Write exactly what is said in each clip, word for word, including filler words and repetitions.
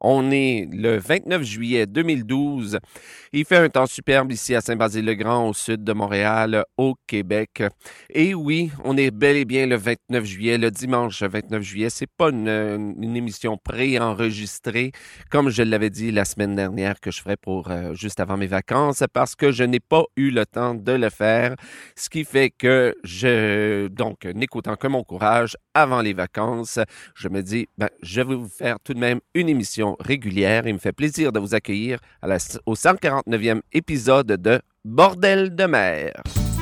On est le vingt-neuf juillet deux mille douze. Il fait un temps superbe ici à Saint-Basile-le-Grand, au sud de Montréal, au Québec. Et oui, on est bel et bien le vingt-neuf juillet, le dimanche vingt-neuf juillet. C'est pas une, une émission pré-enregistrée, comme je l'avais dit la semaine dernière que je ferais pour euh, juste avant mes vacances, parce que je n'ai pas eu le temps de le faire. Ce qui fait que je, donc, n'écoutant que mon courage avant les vacances, je me dis, ben, je vais vous faire tout de même une émission régulière. Il me fait plaisir de vous accueillir à la, au cent quarante-neuvième épisode de Bordel de mer.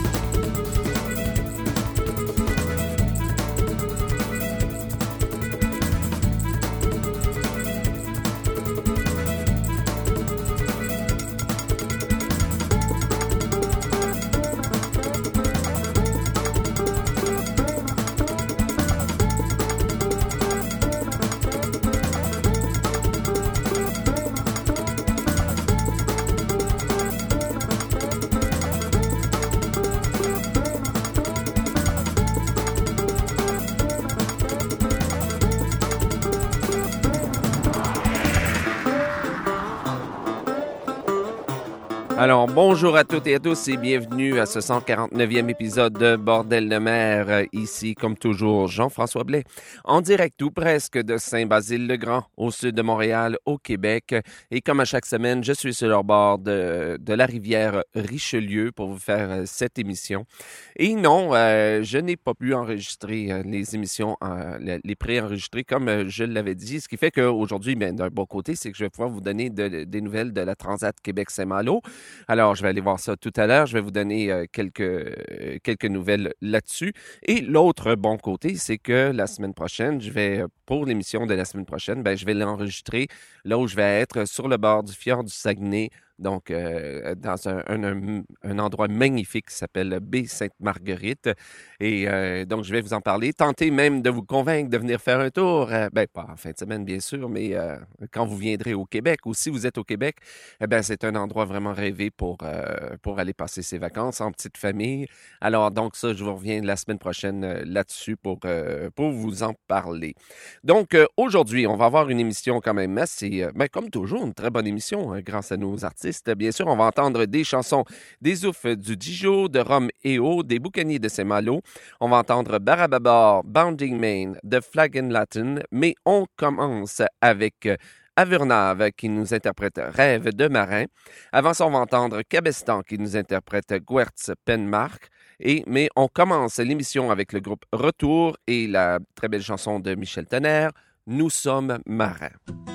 Alors, bonjour à toutes et à tous et bienvenue à ce cent quarante-neuvième épisode de Bordel de mer. Ici, comme toujours, Jean-François Blais, en direct ou presque de Saint-Basile-le-Grand, au sud de Montréal, au Québec. Et comme à chaque semaine, je suis sur le bord de, de la rivière Richelieu pour vous faire cette émission. Et non, euh, je n'ai pas pu enregistrer les émissions, euh, les pré-enregistrées comme je l'avais dit. Ce qui fait qu'aujourd'hui, ben, d'un bon côté, c'est que je vais pouvoir vous donner de, de, des nouvelles de la Transat Québec-Saint-Malo. Alors, je vais aller voir ça tout à l'heure. Je vais vous donner euh, quelques, euh, quelques nouvelles là-dessus. Et l'autre bon côté, c'est que la semaine prochaine, je vais, pour l'émission de la semaine prochaine, ben, je vais l'enregistrer là où je vais être, sur le bord du fjord du Saguenay, donc euh, dans un, un, un endroit magnifique qui s'appelle baie Sainte-Marguerite. Et euh, donc, je vais vous en parler, tenter même de vous convaincre de venir faire un tour. Euh, ben, pas en fin de semaine, bien sûr, mais euh, quand vous viendrez au Québec, ou si vous êtes au Québec, eh ben, c'est un endroit vraiment rêvé pour, euh, pour aller passer ses vacances en petite famille. Alors, donc ça, je vous reviens la semaine prochaine euh, là-dessus pour, euh, pour vous en parler. Donc, euh, aujourd'hui, on va avoir une émission quand même assez, euh, ben, comme toujours, une très bonne émission hein, grâce à nos artistes. Bien sûr, on va entendre des chansons des Oufs du Dijon, de Rome et Eau, des Boucaniers de Saint-Malo. On va entendre Barababar, Bounding Main, de Flag and Latin. Mais on commence avec Avernave qui nous interprète Rêve de marin. Avant ça, on va entendre Cabestan qui nous interprète Guertz Penmark. Et, mais on commence l'émission avec le groupe Retour et la très belle chanson de Michel Tonnerre, Nous sommes marins.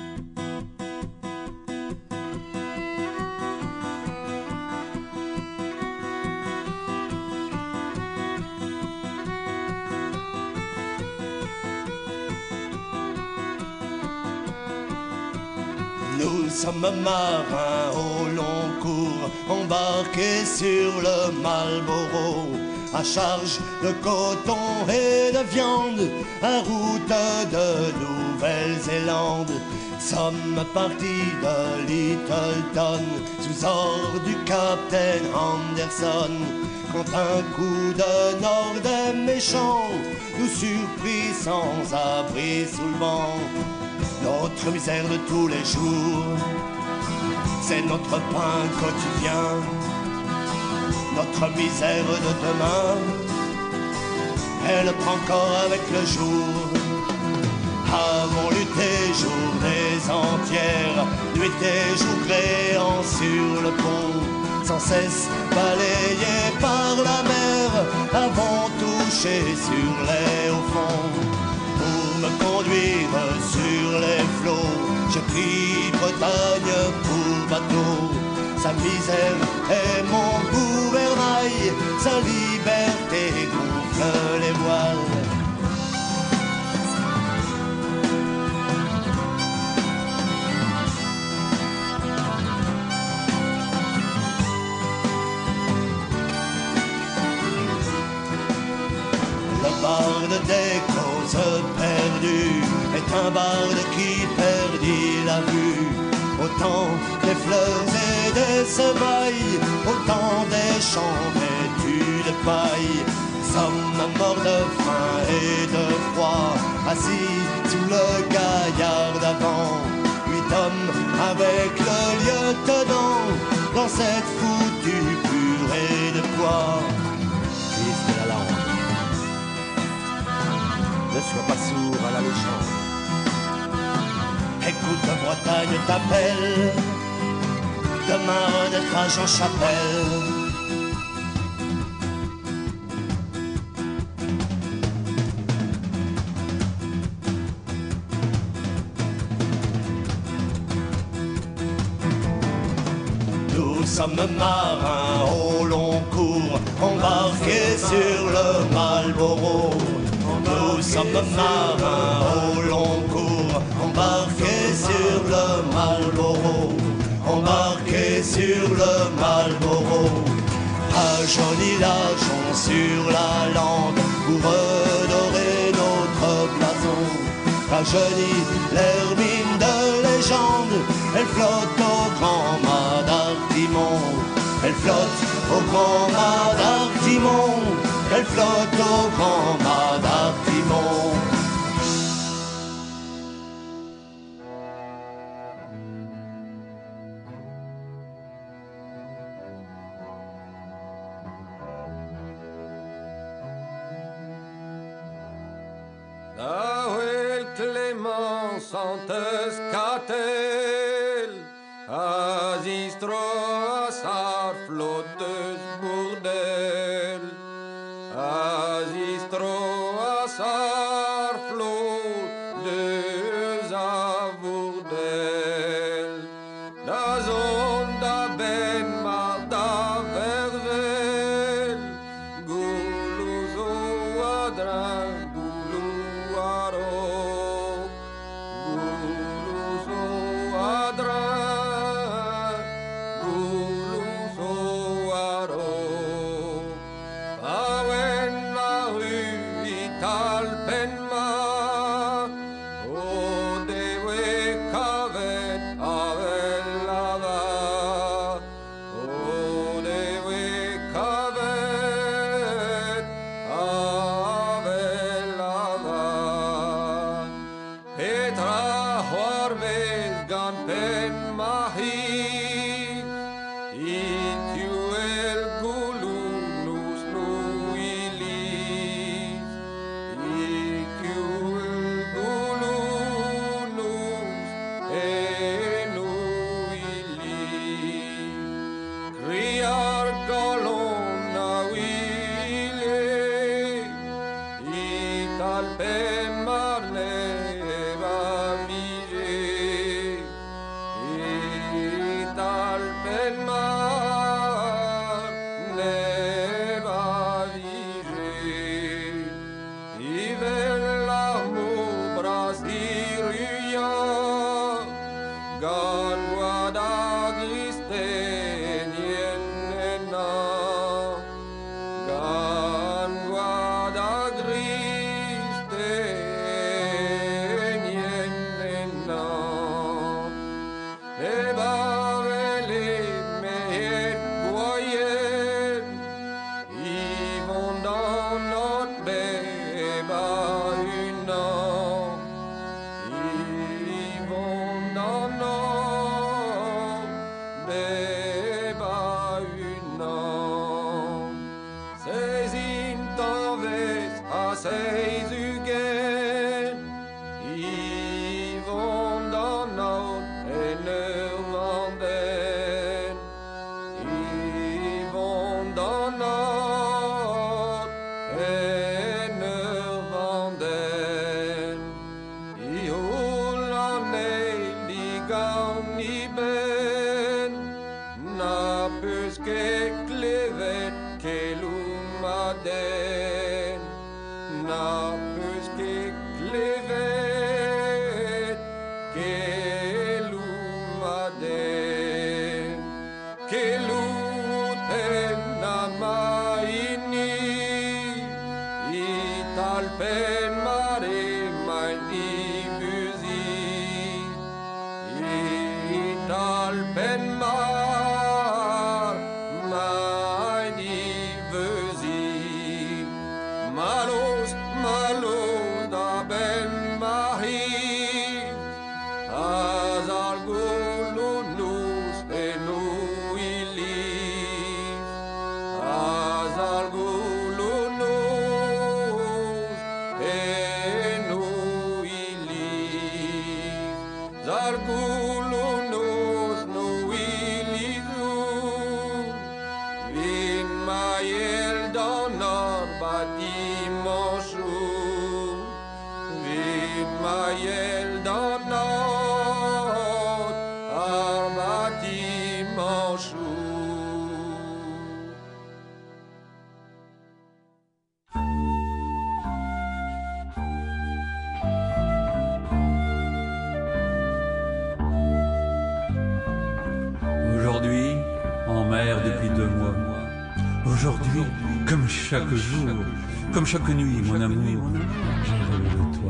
Nous sommes marins au long cours, embarqués sur le Marlborough, à charge de coton et de viande, en route de Nouvelle-Zélande. Sommes partis de Littleton, sous ordre du capitaine Anderson, quand un coup de nord méchant nous surprit sans abri sous le vent. Notre misère de tous les jours, c'est notre pain quotidien. Notre misère de demain, elle prend corps avec le jour. Avons lutté journées entières, nuit et jour créant sur le pont, sans cesse balayés par la mer, avons touché sur les hauts fonds. Me conduire sur les flots, j'ai pris Bretagne pour bateau. Sa misère est mon gouvernail, sa liberté gonfle les voiles. Le barde des causes perdues est un barde qui perdit la vue. Autant des fleurs et des semailles, autant des champs vêtus de paille. Sommes morts de faim et de froid, assis sous le gaillard d'avant. Huit sois pas sourd à la légende. Écoute, Bretagne t'appelle, demain renaîtra Jean Chapelle. Nous sommes marins au long cours, embarqués sur le Marlborough. Nous sommes marins au long cours, embarqués sur le Marlborough. Embarqués sur le Marlborough. Rajeunis l'argent sur la lande pour redorer notre blason. Rajeunis l'hermine de légende, elle flotte au grand mât d'Artimon. Elle flotte au grand mât d'Artimon. Elle flotte au grand mât d'Artimon. Santes catel, asistro asar flottes bordel, asistro asar flottes a bordel, da zonda ben mar da vervel, guluzo adran guluaro. Ah Zalgulunus nuilizu Vin mael donor batimanchou Vin mael donor batimanchou Aujourd'hui, en mer depuis deux mois. Aujourd'hui, comme chaque jour, comme chaque nuit, mon amour, j'ai rêvé de toi.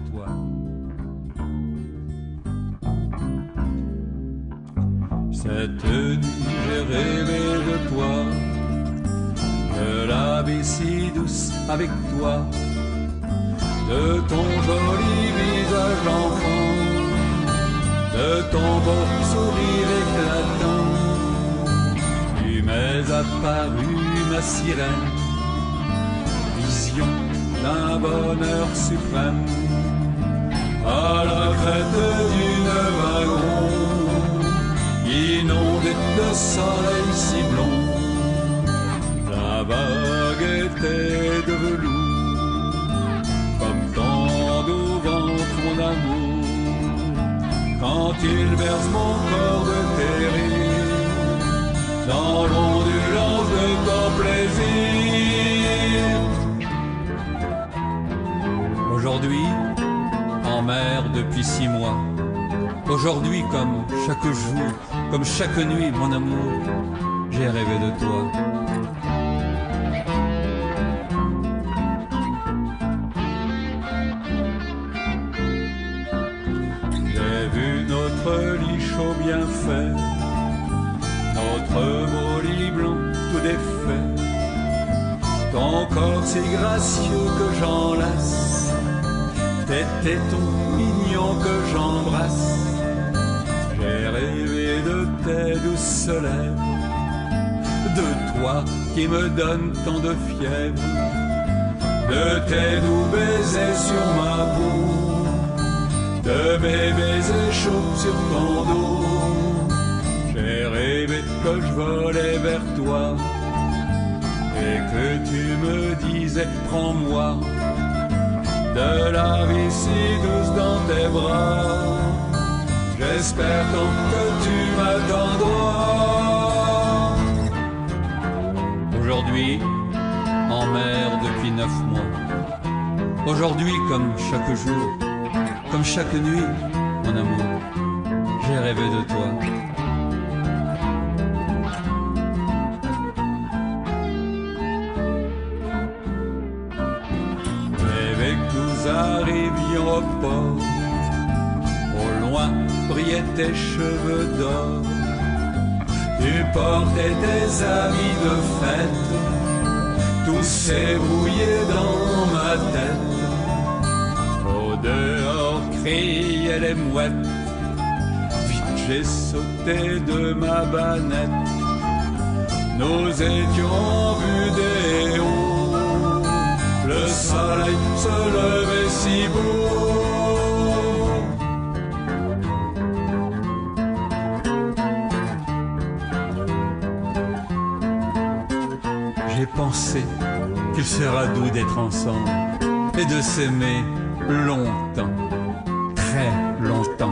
Cette nuit, j'ai rêvé de toi, de la baie si douce avec toi, de ton joli visage d'enfant, de ton beau sourire éclatant. Tu m'es apparu, ma sirène, vision d'un bonheur suprême, à la crête d'une wagon, inondée de soleil si blond. La vague était de velours, comme tant d'eau ventre mon amour. Quand il verse mon corps de terre dans l'ondulance de ton plaisir. Aujourd'hui, en mer depuis six mois. Aujourd'hui, comme chaque jour, comme chaque nuit, mon amour, j'ai rêvé de toi. Notre lit chaud bien fait, notre beau lit blanc tout défait, ton corps si gracieux que j'enlace, tes tétons mignons que j'embrasse. J'ai rêvé de tes douces lèvres, de toi qui me donne tant de fièvre, de tes doux baisers sur ma peau, de mes baisers chauds sur ton dos. J'ai rêvé que je volais vers toi et que tu me disais prends-moi, de la vie si douce dans tes bras. J'espère tant que tu m'attendras. Aujourd'hui, en mer depuis neuf mois. Aujourd'hui comme chaque jour, comme chaque nuit, mon amour, j'ai rêvé de toi. Rêvé que nous arrivions au port, au loin brillaient tes cheveux d'or. Tu portais tes habits de fête, tout s'ébrouillait dans ma tête. Au dehors criaient les mouettes, vite j'ai sauté de ma banette. Nous étions en vue des hauts, le soleil se levait si beau. J'ai pensé qu'il sera doux d'être ensemble et de s'aimer longtemps, très longtemps.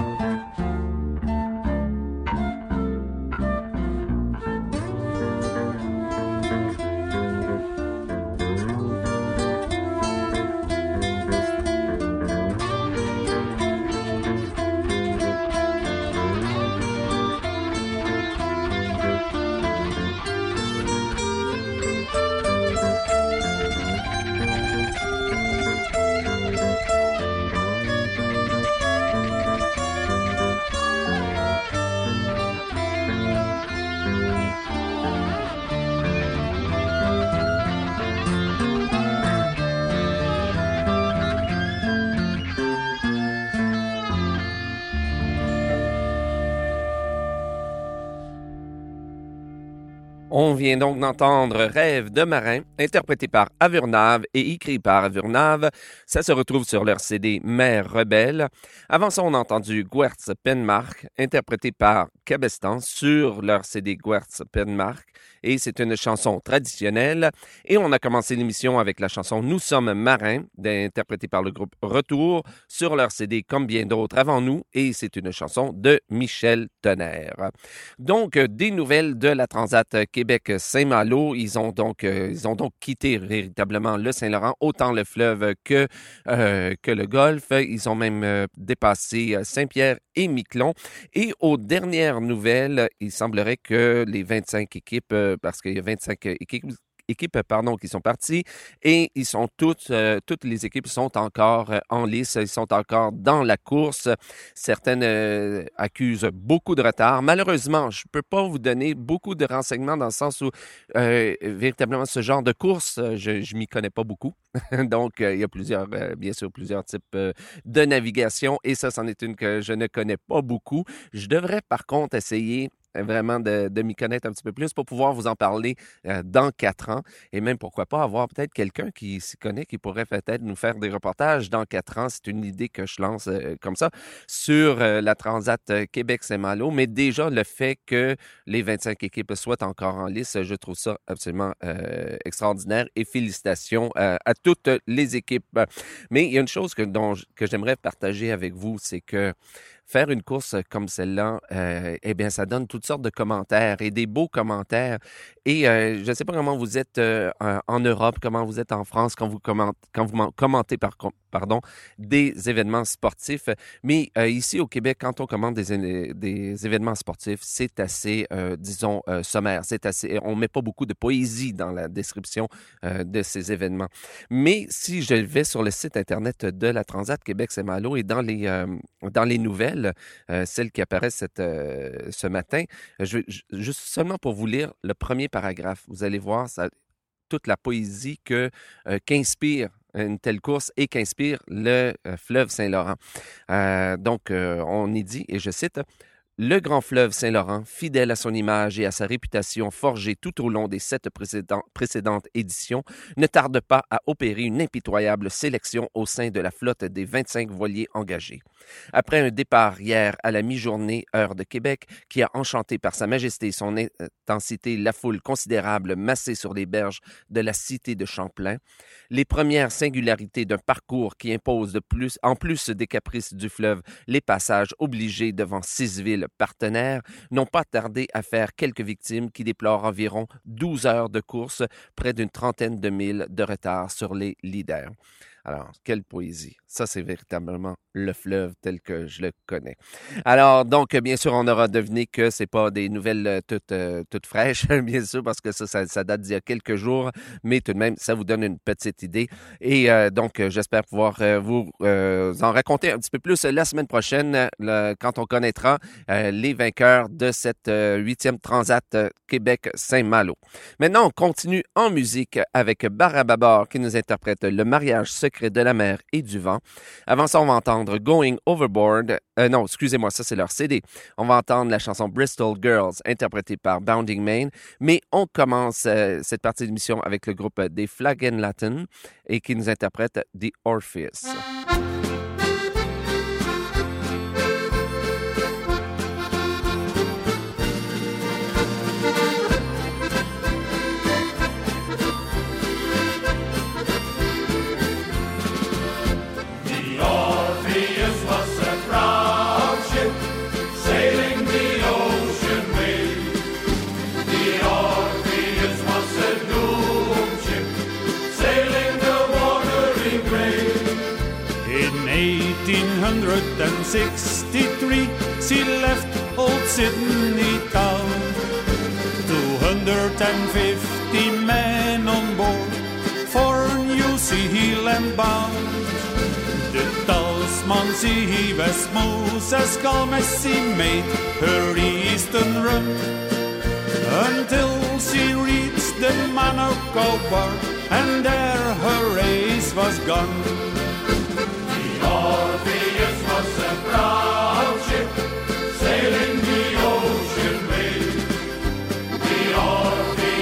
On vient donc d'entendre Rêve de marin, interprété par Avurnave et écrit par Avurnave. Ça se retrouve sur leur C D Mère rebelle. Avant ça, on a entendu Gwertz Penmark, interprété par Cabestan sur leur C D Gwertz Penmark. Et c'est une chanson traditionnelle. Et on a commencé l'émission avec la chanson Nous sommes marins, interprétée par le groupe Retour, sur leur C D Comme bien d'autres avant nous. Et c'est une chanson de Michel Tonnerre. Donc, des nouvelles de la Transat Québec-Saint-Malo. Ils ont donc, euh, ils ont donc quitté véritablement le Saint-Laurent, autant le fleuve que, euh, que le Golfe. Ils ont même euh, dépassé Saint-Pierre et Miquelon. Et aux dernières nouvelles, il semblerait que les vingt-cinq équipes, euh, parce qu'il y a vingt-cinq équipes, équipes pardon, qui sont parties et ils sont toutes, euh, toutes les équipes sont encore euh, en lice, ils sont encore dans la course. Certaines euh, accusent beaucoup de retard. Malheureusement, je ne peux pas vous donner beaucoup de renseignements dans le sens où euh, véritablement ce genre de course, je ne m'y connais pas beaucoup. Donc, euh, il y a plusieurs, euh, bien sûr, plusieurs types euh, de navigation et ça, c'en est une que je ne connais pas beaucoup. Je devrais par contre essayer vraiment de, de m'y connaître un petit peu plus pour pouvoir vous en parler euh, dans quatre ans et même pourquoi pas avoir peut-être quelqu'un qui s'y connaît, qui pourrait peut-être nous faire des reportages dans quatre ans. C'est une idée que je lance euh, comme ça sur euh, la Transat euh, Québec-Saint-Malo, mais déjà le fait que les vingt-cinq équipes soient encore en lice, je trouve ça absolument euh, extraordinaire et félicitations euh, à toutes les équipes. Mais il y a une chose que, dont, que j'aimerais partager avec vous, c'est que faire une course comme celle-là, euh, eh bien, ça donne toutes sortes de commentaires et des beaux commentaires. Et euh, je ne sais pas comment vous êtes euh, en Europe, comment vous êtes en France quand vous commentez, quand vous commentez par, pardon, des événements sportifs. Mais euh, ici au Québec, quand on commente des, des événements sportifs, c'est assez, euh, disons, euh, sommaire. C'est assez, on ne met pas beaucoup de poésie dans la description euh, de ces événements. Mais si je vais sur le site Internet de la Transat Québec-Saint-Malo et dans les, euh, dans les nouvelles, Euh, celles qui apparaissent cette, euh, ce matin. Je vais juste seulement pour vous lire le premier paragraphe. Vous allez voir ça, toute la poésie que, euh, qu'inspire une telle course et qu'inspire le euh, fleuve Saint-Laurent. Euh, donc, euh, on y dit, et je cite, « Le grand fleuve Saint-Laurent, fidèle à son image et à sa réputation forgée tout au long des sept précédent, précédentes éditions, ne tarde pas à opérer une impitoyable sélection au sein de la flotte des vingt-cinq voiliers engagés. Après un départ hier à la mi-journée, heure de Québec, qui a enchanté par sa majesté et son intensité la foule considérable massée sur les berges de la cité de Champlain, les premières singularités d'un parcours qui impose de plus, en plus des caprices du fleuve, les passages obligés devant six villes partenaires, n'ont pas tardé à faire quelques victimes qui déplorent environ douze heures de course, près d'une trentaine de milles de retard sur les leaders. Alors, quelle poésie. Ça, c'est véritablement le fleuve tel que je le connais. Alors, donc, bien sûr, on aura deviné que c'est pas des nouvelles euh, toutes, euh, toutes fraîches, bien sûr, parce que ça, ça, ça date d'il y a quelques jours, mais tout de même, ça vous donne une petite idée. Et euh, donc, euh, j'espère pouvoir euh, vous euh, en raconter un petit peu plus la semaine prochaine, le, quand on connaîtra euh, les vainqueurs de cette euh, huitième Transat euh, Québec-Saint-Malo. Maintenant, on continue en musique avec Barababor qui nous interprète Le mariage secret de la mer et du vent. Avant ça, on va entendre Going Overboard. Euh, non, excusez-moi, ça c'est leur C D. On va entendre la chanson Bristol Girls, interprétée par Bounding Main. Mais on commence euh, cette partie de l'émission avec le groupe des Flagon Latin et qui nous interprète The Orpheus. eighteen sixty-three, she left old Sydney town. two hundred fifty men on board, for New Zealand bound. The Tasman Sea was smooth as calm as she made her eastern run, until she reached the Manukau bar, and there her race was gone. The Orpheus was a proud ship, sailing the ocean wave. The Orpheus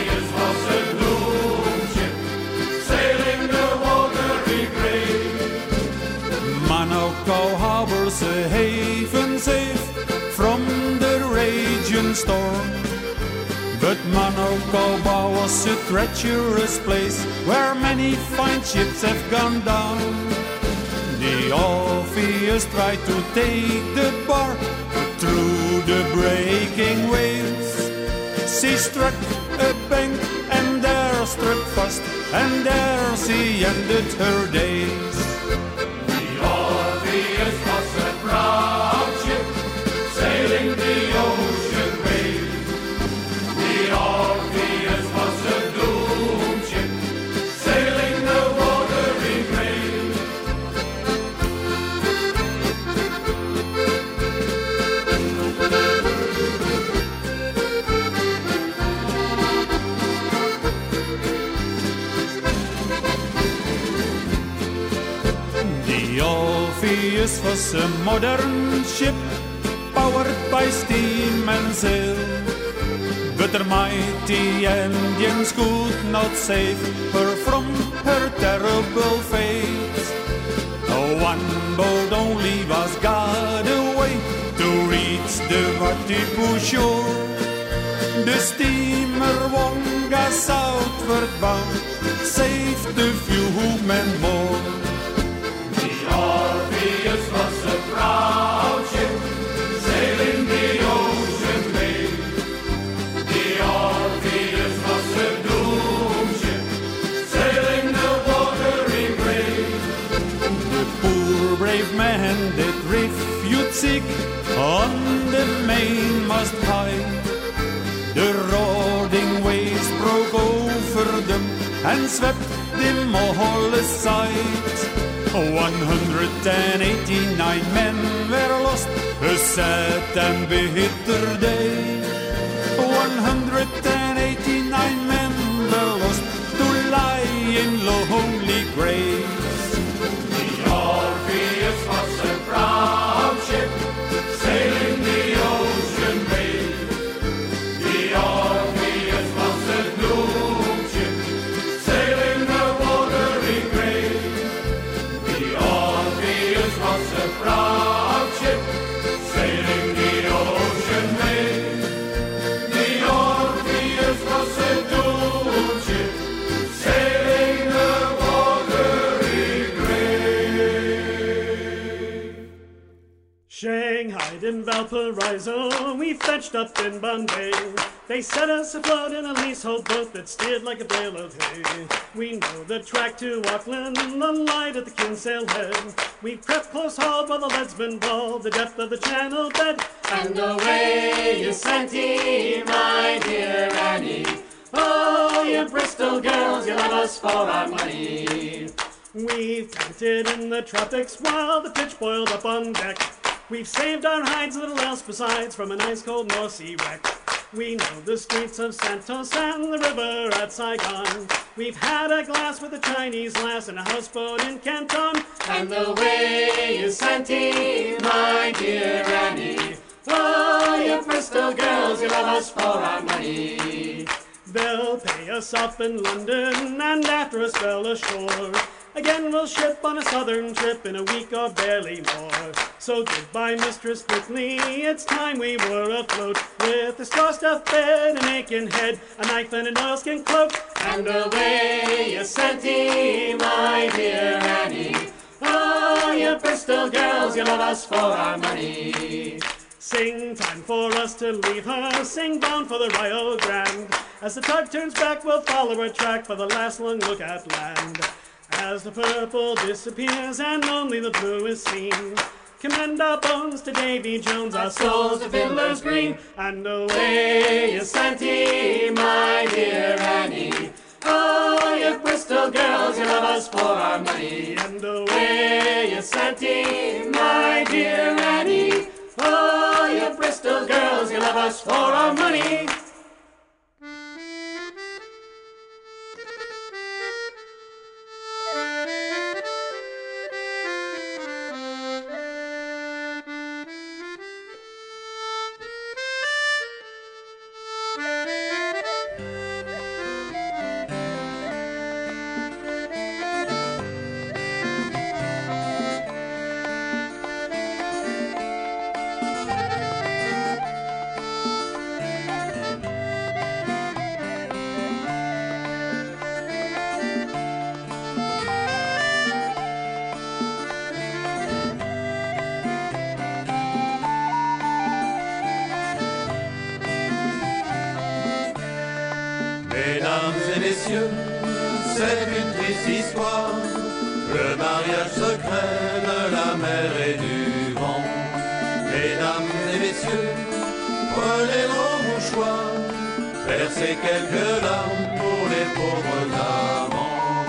storm. But Monaco was a treacherous place where many fine ships have gone down. The Orpheus tried to take the bar through the breaking waves. She struck a bank and there struck fast, and there she ended her days. The Orpheus was a proud ship, sailing the ocean waves. The Orpheus was a doomed ship, sailing the watery grave. The Orpheus was a modern ship, powered by steam and sail. But her mighty engines could not save her from her terrible fate. One boat only was got away to reach the Vatipu shore. The steamer Wonga southward bound saved a few men more. The Orpheus was a proud ship, sailing the ocean waves. The Orpheus was a doomed ship, sailing the watery grave. The poor brave man that refuge seek on the mainmast high. The roaring waves broke over them and swept them all aside. One hundred eighty-nine men were lost, a sad and bitter day. One hundred eighty-nine men were lost to lie in lonely graves. The Orpheus was a proud ship, sailing the ocean waves. The Orpheus was a doomed ship, sailing the watery grave. The Orpheus was a proud ship, sailing the ocean waves. The Orpheus was a doomed ship, sailing the watery grave. Shanghai and Valparaiso, we fetched up in Bombay. They set us afloat in a leasehold boat that steered like a bale of hay. We know the track to Auckland, the light at the Kinsale Head. We crept close hauled while the lead's been balled, the depth of the channel bed. And away you Santee, my dear Annie. Oh, you Bristol girls, you love us for our money. We've camped in the tropics while the pitch boiled up on deck. We've saved our hides, little else besides, from an ice-cold North Sea wreck. We know the streets of Santos and the river at Saigon. We've had a glass with a Chinese lass and a houseboat in Canton. And the way you Santee, my dear Annie. Oh, you Bristol girls, you love us for our money. They'll pay us off in London and after a spell ashore. Again we'll ship on a southern trip in a week or barely more. So goodbye, Mistress Quickly, it's time we were afloat, with a straw-stuffed bed, an aching head, a knife and an oilskin cloak. And away you Santee, my dear Annie. Oh, you Bristol girls, you love us for our money. Sing time for us to leave her, sing bound for the Rio Grande. As the tug turns back, we'll follow her track for the last long look at land. As the purple disappears and only the blue is seen, commend our bones to Davy Jones, our souls to Fiddler's Green. And away you Santee, my dear Annie. Oh, you Bristol girls, you love us for our money. And away you Santee, my dear Annie. Oh, you Bristol girls, you love us for our money. Mesdames et messieurs, c'est une triste histoire, le mariage secret de la mer et du vent. Mesdames et messieurs, prenez vos mouchoirs, versez quelques larmes pour les pauvres amants.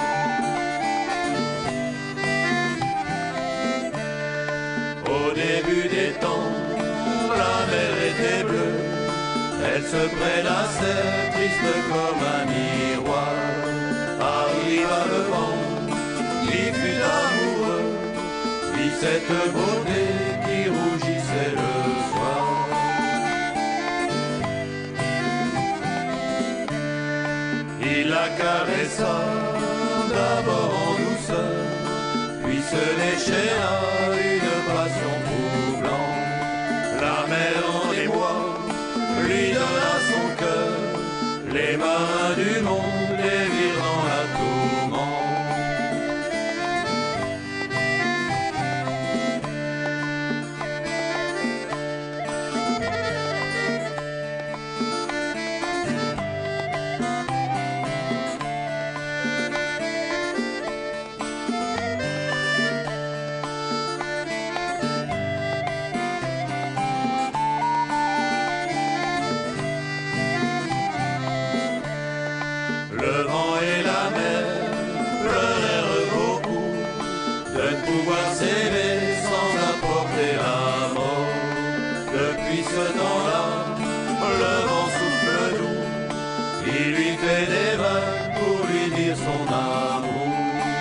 Au début des temps, la mer était bleue, elle se prélassait triste comme un miroir. Arriva le vent, qui fut amoureux, vit cette beauté qui rougissait le soir. Il la caressa d'abord en douceur, puis se déchaîna une passion troublante. La mer en émoi lui donna son cœur, les marins du monde les virent dans la tourmente. Le vent et la mer pleurèrent beaucoup de ne pouvoir s'aimer sans apporter la mort. Depuis ce temps-là, le vent souffle doux, il lui fait des vagues pour lui dire son amour.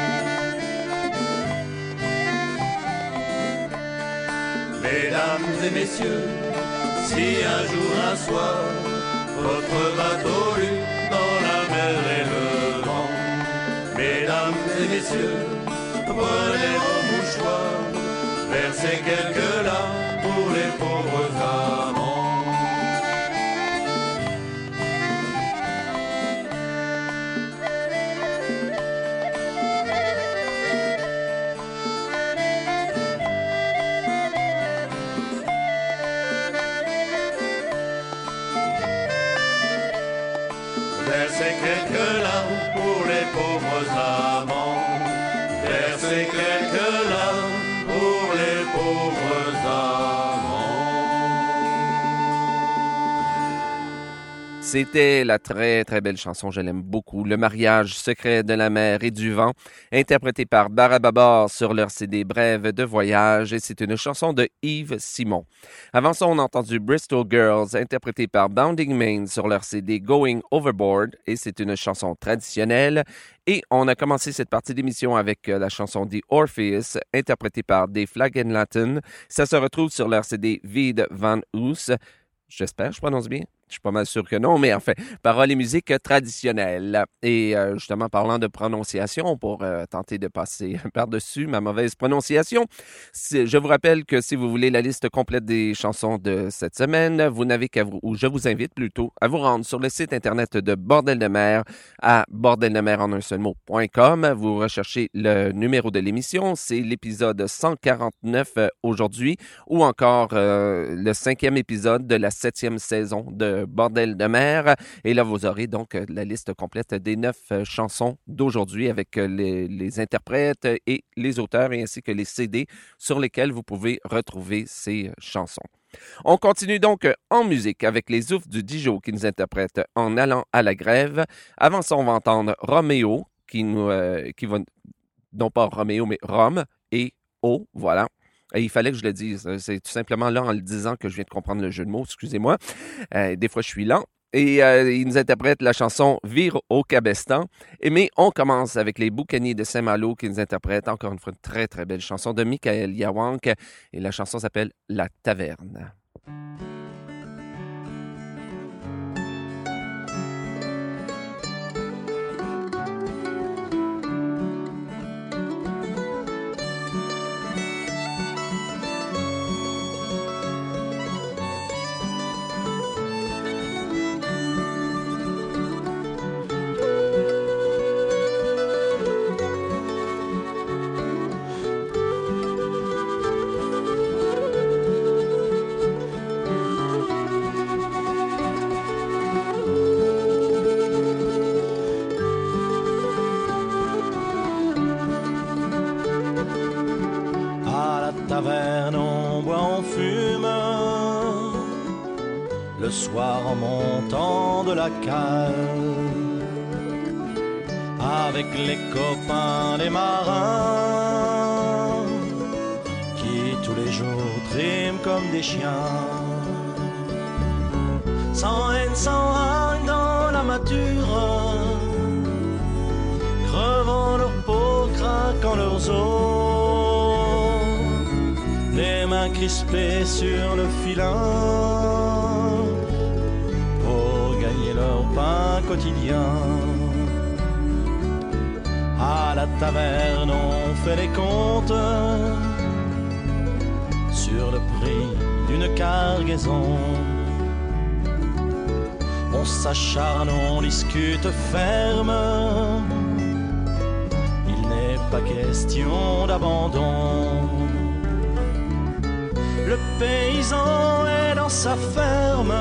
Mesdames et messieurs, si un jour, un soir, votre bateau lutte dans la mer et le vent, mesdames et messieurs, prenez vos mouchoirs, versez quelques larmes pour les pauvres amants. Versez quelques larmes pour les pauvres amants. Versez quelques larmes pour les pauvres amants. C'était la très très belle chanson, je l'aime beaucoup, Le mariage secret de la mer et du vent, interprétée par Barababar sur leur C D Brève de voyage, et c'est une chanson de Yves Simon. Avant ça, on a entendu Bristol Girls, interprétée par Bounding Main sur leur C D Going Overboard, et c'est une chanson traditionnelle. Et on a commencé cette partie d'émission avec la chanson The Orpheus, interprétée par Dave Flagenlatten. Ça se retrouve sur leur C D Vide Van Oos. J'espère, je prononce bien. Je suis pas mal sûr que non, mais enfin, paroles et musique traditionnelles. Et euh, justement, parlant de prononciation, pour euh, tenter de passer par-dessus ma mauvaise prononciation, je vous rappelle que si vous voulez la liste complète des chansons de cette semaine, vous n'avez qu'à vous, ou je vous invite plutôt à vous rendre sur le site internet de Bordel de mer à bordel de mer en un seul mot point com. Vous recherchez le numéro de l'émission, c'est l'épisode cent quarante-neuf aujourd'hui, ou encore euh, le cinquième épisode de la septième saison de Bordel de mer. Et là, vous aurez donc la liste complète des neuf chansons d'aujourd'hui avec les, les interprètes et les auteurs et ainsi que les C D sur lesquels vous pouvez retrouver ces chansons. On continue donc en musique avec les Oufs du Dijon qui nous interprètent En allant à la grève. Avant ça, on va entendre Roméo qui nous, euh, qui va, non pas Roméo, mais Rome et O, voilà. Et il fallait que je le dise. C'est tout simplement là en le disant que je viens de comprendre le jeu de mots, excusez-moi. Euh, des fois, je suis lent. Et euh, il nous interprète la chanson « Vire au cabestan ». Mais on commence avec les Boucaniers de Saint-Malo qui nous interprètent encore une fois une très, très belle chanson de Michael Yawank. Et la chanson s'appelle « La taverne ». le soir en montant de la cale, avec les copains des marins, qui tous les jours triment comme des chiens, sans haine, sans haine dans la mature, crevant leur peau, craquant leurs os, les mains crispées sur le filin, pour gagner leur pain quotidien. À la taverne on fait les comptes sur le prix d'une cargaison. On s'acharne, on discute ferme, il n'est pas question d'abandon. Le paysan est dans sa ferme,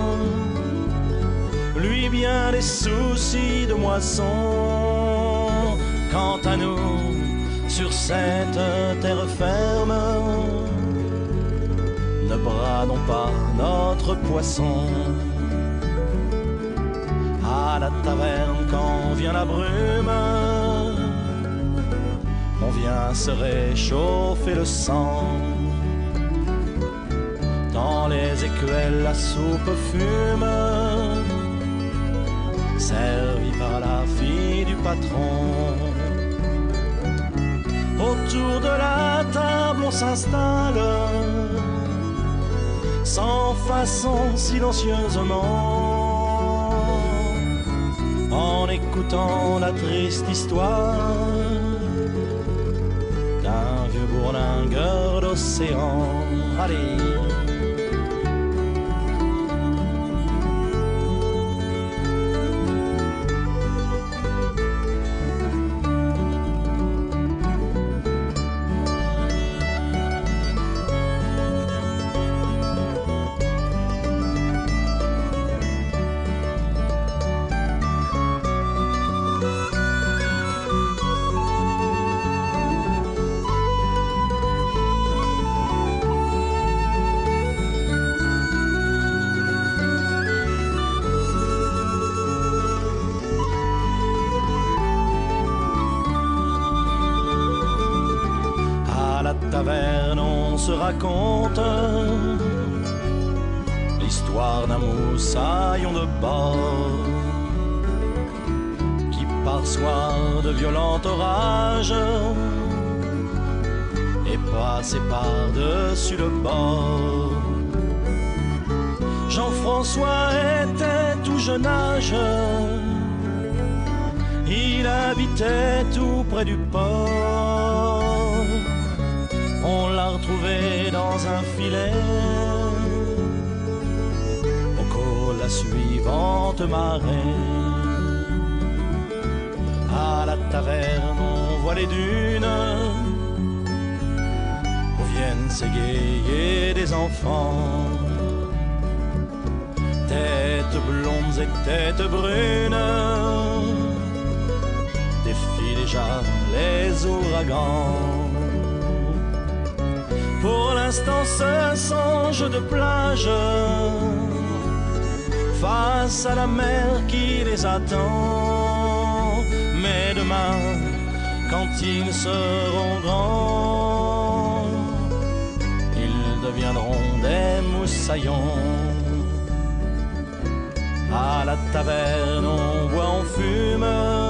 lui bien des soucis de moisson. Quant à nous, sur cette terre ferme, ne bradons pas notre poisson. À la taverne quand vient la brume, on vient se réchauffer le sang. Dans les écuelles la soupe fume, servie par la fille du patron. Autour de la table on s'installe, sans façon, silencieusement, en écoutant la triste histoire d'un vieux bourlingueur d'océan. Allez! Taverne, on se raconte l'histoire d'un moussaillon de bord qui par soir de violent orage est passé par-dessus le bord. Jean-François était tout jeune âge, il habitait tout près du port. On l'a retrouvé dans un filet au cours de la suivante marée. À la taverne on voit les dunes où viennent s'égayer des enfants, têtes blondes et têtes brunes, défient déjà les ouragans. Pour l'instant ce sont jeux de plage face à la mer qui les attend. Mais demain, quand ils seront grands, ils deviendront des moussaillons. À la taverne on boit, on fume,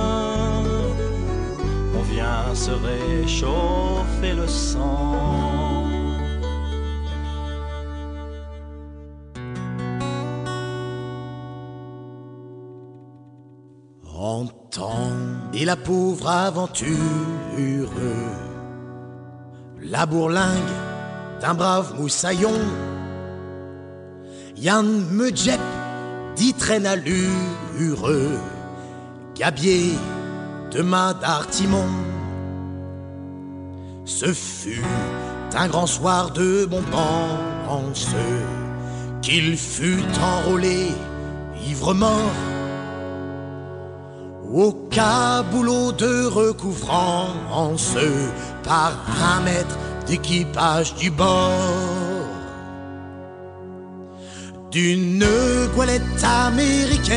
on vient se réchauffer le sang. En temps et la pauvre aventure, la bourlingue d'un brave moussaillon, Yann Medjep dit traîne allure, gabier de main d'Artimon. Ce fut un grand soir de bombance qu'il fut enrôlé, ivre mort, au caboulot de recouvrance par un maître d'équipage du bord. d'une goélette américaine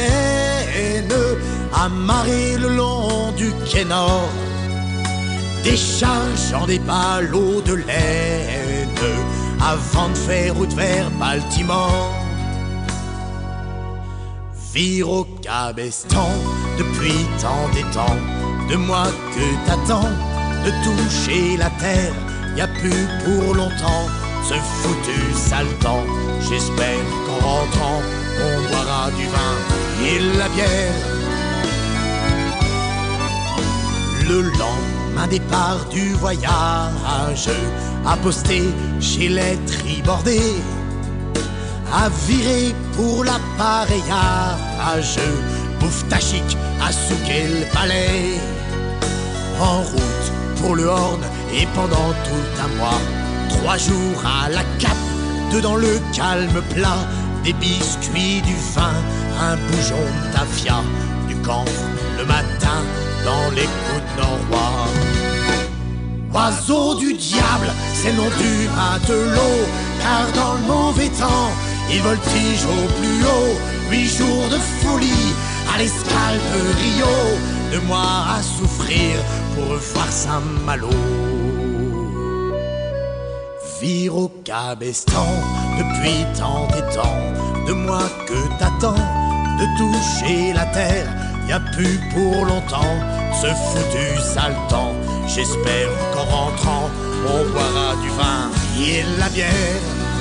amarrée le long du quai nord, déchargeant des ballots de laine avant de faire route vers Baltimore. Vire au cabestan depuis tant des temps, de moi que t'attends de toucher la terre, y a plus pour longtemps ce foutu sale temps. J'espère qu'en rentrant on boira du vin et la bière. Le lendemain départ du voyage, à poster chez les tribordés, à virer pour l'appareillage, bouffe ta chic à souquer le palais. En route pour le Horn et pendant tout un mois, trois jours à la cape, deux dans le calme plat, des biscuits, du vin, un bougeon de tafia, du camphre le matin dans les coups de Norrois. Oiseau du diable, c'est le nom du matelot, car dans le mauvais temps, il voltige au plus haut. Huit jours de folie à l'escale de Rio, deux mois à souffrir pour revoir Saint-Malo. Vire au cabestan depuis tant et temps, de moi que t'attends de toucher la terre, y a plus pour longtemps ce foutu sale temps. J'espère qu'en rentrant on boira du vin et de la bière.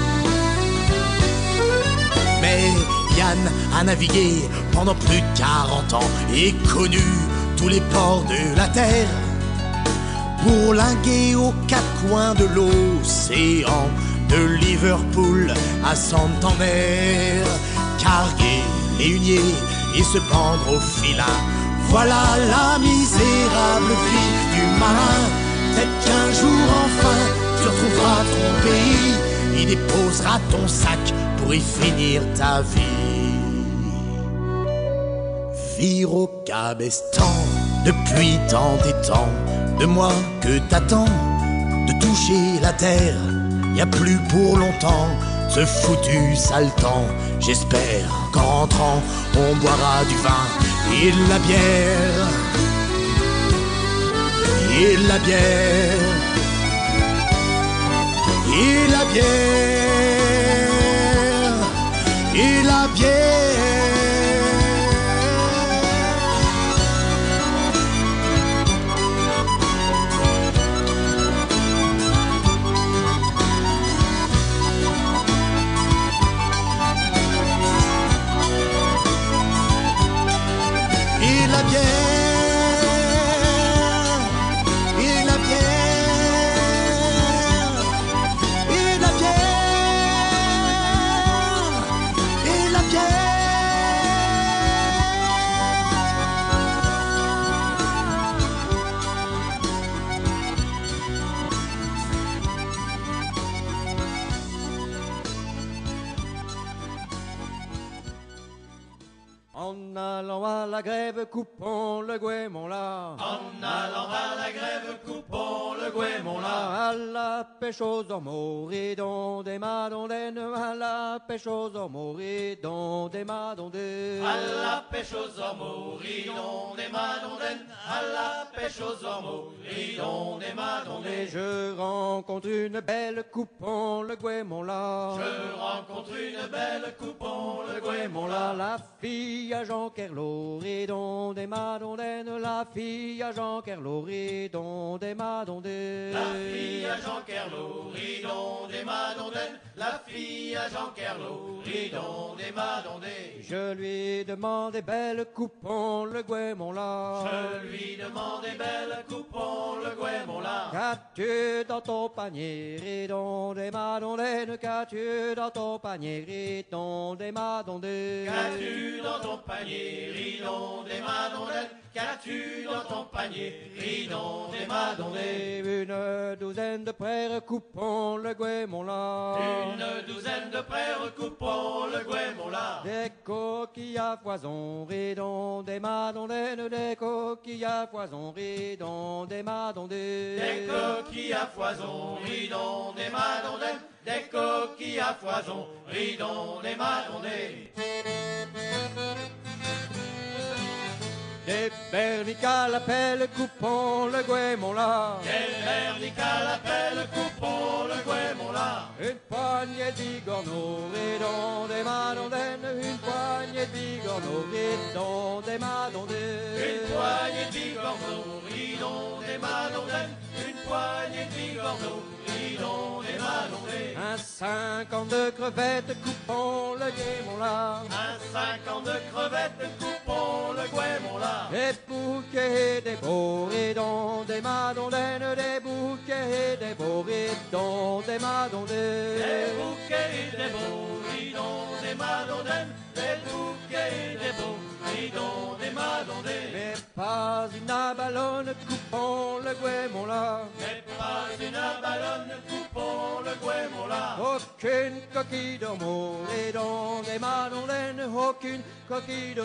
Mais Yann a navigué pendant plus de quarante ans et connu tous les ports de la terre, pour linguer aux quatre coins de l'océan, de Liverpool à Santander, carguer les huniers et se pendre au filin. Voilà la misérable vie du marin. Peut-être qu'un jour enfin tu retrouveras ton pays, y déposeras ton sac pour y finir ta vie. Vire au cabestan depuis tant et temps, de moi que t'attends de toucher la terre, y a plus pour longtemps ce foutu sale temps. J'espère qu'en rentrant on boira du vin et de la bière, et de la bière, et la bière, et la bière. Et la bière, et la bière, et la bière, et la bière. En allant à la grève, coupons le guémon là. En allant à la grève, coupons le guémon là. À la pêche aux ormeaux, ridons des madondaines. À la pêche aux ormeaux, ridons des madondaines. À la pêche aux ormeaux, ridons des madondaines. À la pêche aux ormeaux, ridons des Et madondaines. je rencontre une belle, coupons le guémon là. Je rencontre une belle, coupons le guémon là. La fille à Jean Kerlo, ridon des madondaines. La fille à Jean Kerlo, ridon des madondaines. La fille à Jean Kerlo, ridon des madondaines. La fille à Jean Kerlo, ridon des madondaines. Je lui demandais belle, coupons le guémon là. Je lui demandais belle, coupons le guémon là. Qu'as-tu dans ton panier, ridon des madondaines? Qu'as-tu dans ton panier, ridon des madondaines? Qu'as-tu dans ton panier, ridon des madondaines? Qu'as-tu dans ton panier, ridon des madondaines? Une douzaine de frères, coupons le guémon là. Une douzaine de frères, coupons le guémon là. là. Des coquilles à foison, ridon, des madondelles, des coquilles à foison, ridon, des madondelles. Des coquilles à foison, ridon, des madondelles. Des coquilles à foison, ridon, des madondelles. Des berniques à la pelle, coupons le guémon là. Des berniques à la pelle, coupons le guémon là. Une poignée de bigorneaux, ridon, des madondelles. Une poignée de bigorneaux, ridon, des madondelles. Une poignée de bigorneaux, ridon, des madondelles. Une poignée de bigorneaux, ridon, des madondelles. Un cinquante de crevettes, coupons le guémon là. Un cinquante de crevettes, coupons le guémon là. Des bouquets, des beaux ridons, des madondelles, des bouquets, des beaux ridons, des madondelles. Des bouquets, des beaux ridons, des madondelles. Des bouquets, des beaux ridons, des madondelles. Mais pas une ballonne, coupons le guémon là. Mais pas une ballonne, coupons le guémon là. Aucune coquille de ridon, des madondelles. Aucune coquille de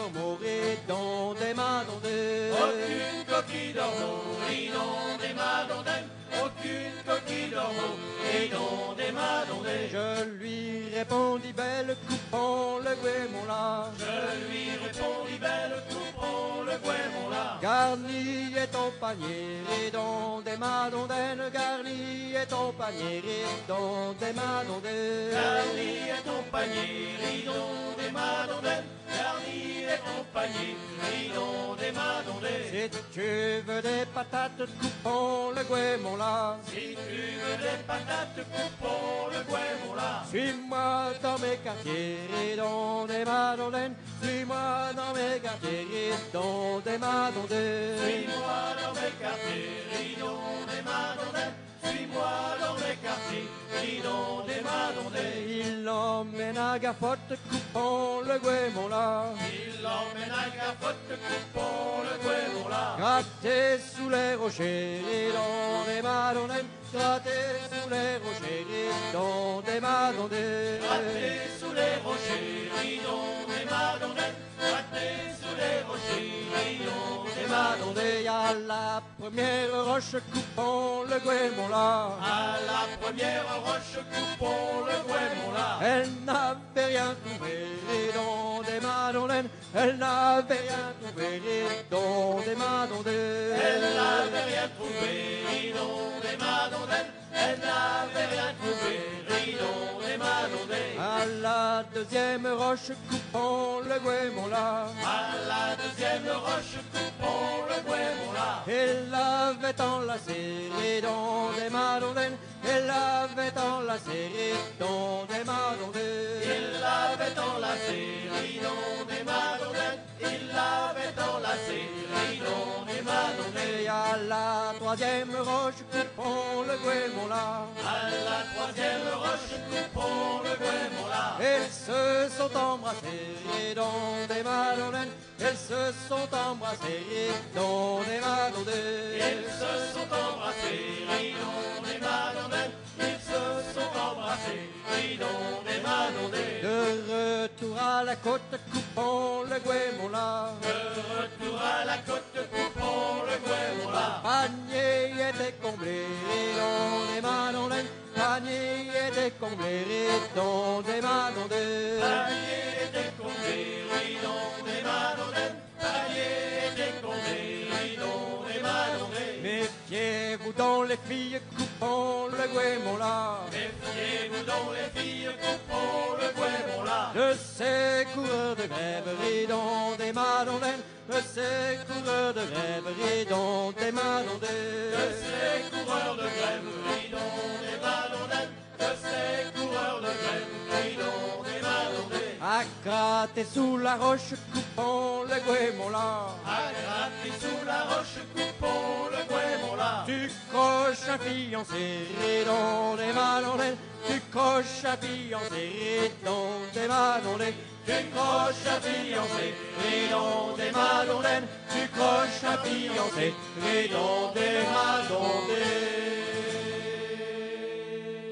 ridon, des madondelles. Aucune coquille d'ormeau, ridon, des madondelles. Aucune coquille d'ormeau, ridon, des madondelles. Je lui répondis belle, coupons le guémon là. Je lui répondis belle, coupons le guémon là. Garni est ton panier, ridon, des madondelles. Garni est ton panier, ridon, des madondelles. Garni est ton panier, ridon, des madondelles. Garni est ton panier, ridon, des madondelles. Si tu veux des patates, coupons le guémon là. Si tu veux des patates, coupons le guémon là. Suis-moi dans mes quartiers, ridon, des madondelles. Suis-moi dans mes quartiers, ridon, des madondelles. Suis-moi dans mes quartiers, ridon, des madondelles. Suis-moi dans mes quartiers, ridon, des madondelles. Il l'emmène à Gafotte, coupons le guémon là. Il l'emmène à Gafotte, coupons le guémon là. Gratté sous les rochers, ridon, des madondelles. Gratté sous les rochers, ridon, des madondelles. Gratté sous les rochers, ridon, des madondelles. Gratté sous les rochers, ridon, des madondelles. Et à la première roche, coupons le guémon là. À la première roche, coupons le guémon là. Elle n'avait rien trouvé, ridon, des madondelles. Elle n'avait rien trouvé, ridon, des madondelles. Elle n'avait rien trouvé, ridon, des madondelles. Elle n'avait rien trouvé, ridon, des madondelles. À la deuxième roche, coupons le guémon là. À la deuxième roche, coupons le guémon là. Elle l'avait enlacé, ridon, des madondelles. Elle l'avait enlacé, ridon, des madondelles. Il l'avait enlacé, ridon, des madondelles. Il l'avait enlacé, ridon, des madondelles. Et à la troisième roche, coupons le guémon là. À la troisième roche, coupons le guémon là. Elles se sont embrassées, ridon, des madondelles. Elles se sont embrassées, ridon, des madondelles. Ils se sont embrassés, ridon, des madondelles. Ils se sont embrassés, ridon, des madondelles. De retour à la côte, coupons le guémon là. De retour à la côte, coupons le guémon là. Panier était comblé, ridon, des madondelles. Panier était comblé, ridon, des madondelles. Panier était comblé, ridon, des madondelles. Panier était comblé, ridon, des madondelles. Méfiez-vous dans les filles, coupons le guémon là. Méfiez-vous donc les filles, coupons le guémon là. De ces coureurs de grève, ridon, des madondelles. De ces coureurs de grève, ridon, des madondelles. De ces coureurs de grève, ridon, des madondelles. De ces coureurs de grève, ridon, des madondelles. À gratter sous la roche, coupons le guémon là. À gratter sous la roche, coupons le guémon là. Tu croches un fiancé, ridon, des madondelles. Tu croches un fiancé, ridon, des madondelles. Tu croches un fiancé, ridon, des madondelles. Tu croches un fiancé, ridon, des madondelles.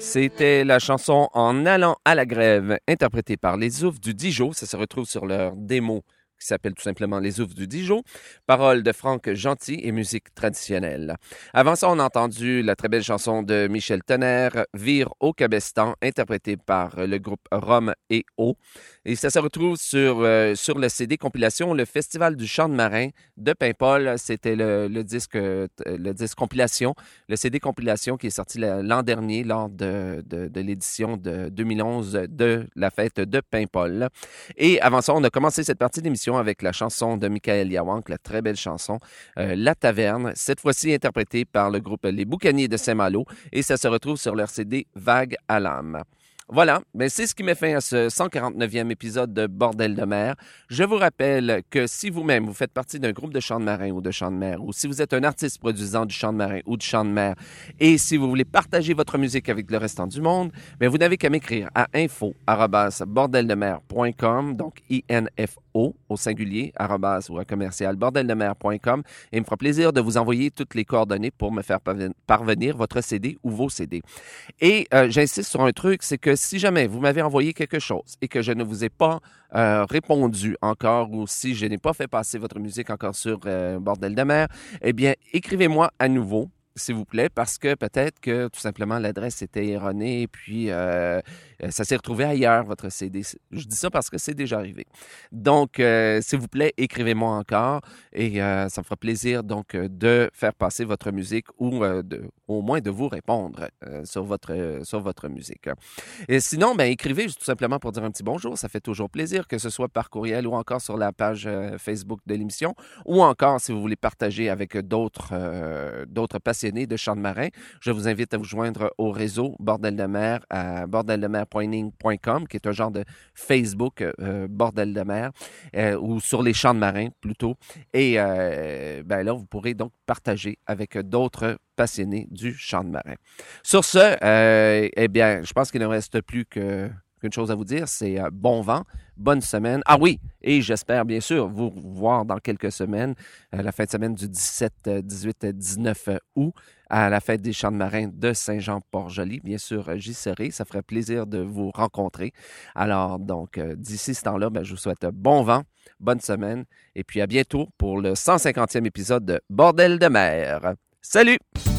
C'était la chanson « En allant à la grève » interprétée par les Oufs du Dijon. Ça se retrouve sur leur démo qui s'appelle tout simplement Les Oufs du Dijon. Paroles de Franck Gentil et musique traditionnelle. Avant ça, on a entendu la très belle chanson de Michel Tonnerre, « Vire au Cabestan », interprétée par le groupe Rome et Eau. Et ça se retrouve sur, euh, sur le C D compilation Le Festival du Chant de Marin de Paimpol. C'était le, le, disque, le disque compilation, le C D compilation qui est sorti l'an dernier lors de, de, de l'édition de deux mille onze de la fête de Paimpol. Et avant ça, on a commencé cette partie d'émission avec la chanson de Michael Yawank, la très belle chanson euh, La Taverne, cette fois-ci interprétée par le groupe Les Boucaniers de Saint-Malo. Et ça se retrouve sur leur C D Vague à l'âme. Voilà, mais c'est ce qui met fin à ce cent quarante-neuvième épisode de Bordel de mer. Je vous rappelle que si vous-même, vous faites partie d'un groupe de chant de marin ou de chant de mer, ou si vous êtes un artiste produisant du chant de marin ou du chant de mer, et si vous voulez partager votre musique avec le restant du monde, bien, vous n'avez qu'à m'écrire à info arobase bordel de mer point com, donc I N F O au singulier, arobase ou à commercial bordel de mer point com, et il me fera plaisir de vous envoyer toutes les coordonnées pour me faire parvenir votre C D ou vos C D. Et euh, j'insiste sur un truc, c'est que si jamais vous m'avez envoyé quelque chose et que je ne vous ai pas euh, répondu encore, ou si je n'ai pas fait passer votre musique encore sur euh, Bordel de mer, eh bien, écrivez-moi à nouveau, s'il vous plaît, parce que peut-être que tout simplement l'adresse était erronée et puis euh, ça s'est retrouvé ailleurs, votre C D. Je dis ça parce que c'est déjà arrivé. Donc, euh, s'il vous plaît, écrivez-moi encore et euh, ça me fera plaisir donc de faire passer votre musique ou euh, de, au moins de vous répondre euh, sur, votre, euh, sur votre musique. Et sinon, ben, écrivez tout simplement pour dire un petit bonjour. Ça fait toujours plaisir, que ce soit par courriel ou encore sur la page euh, Facebook de l'émission, ou encore si vous voulez partager avec d'autres euh, d'autres passionnés de chant de marin. Je vous invite à vous joindre au réseau Bordel de mer à bordel de mer point ning point com, qui est un genre de Facebook euh, Bordel de mer, euh, ou sur les chants de marin plutôt. Et euh, ben là, vous pourrez donc partager avec d'autres passionnés du chant de marin. Sur ce, euh, eh bien, je pense qu'il ne reste plus que qu'une chose à vous dire, c'est euh, bon vent, bonne semaine. Ah oui, et j'espère bien sûr vous voir dans quelques semaines, euh, la fin de semaine du dix-sept, dix-huit, dix-neuf août, à la fête des chants de marin de Saint-Jean-Port-Joli. Bien sûr, j'y serai. Ça ferait plaisir de vous rencontrer. Alors, donc, euh, d'ici ce temps-là, ben, je vous souhaite bon vent, bonne semaine, et puis à bientôt pour le cent cinquantième épisode de Bordel de mer. Salut!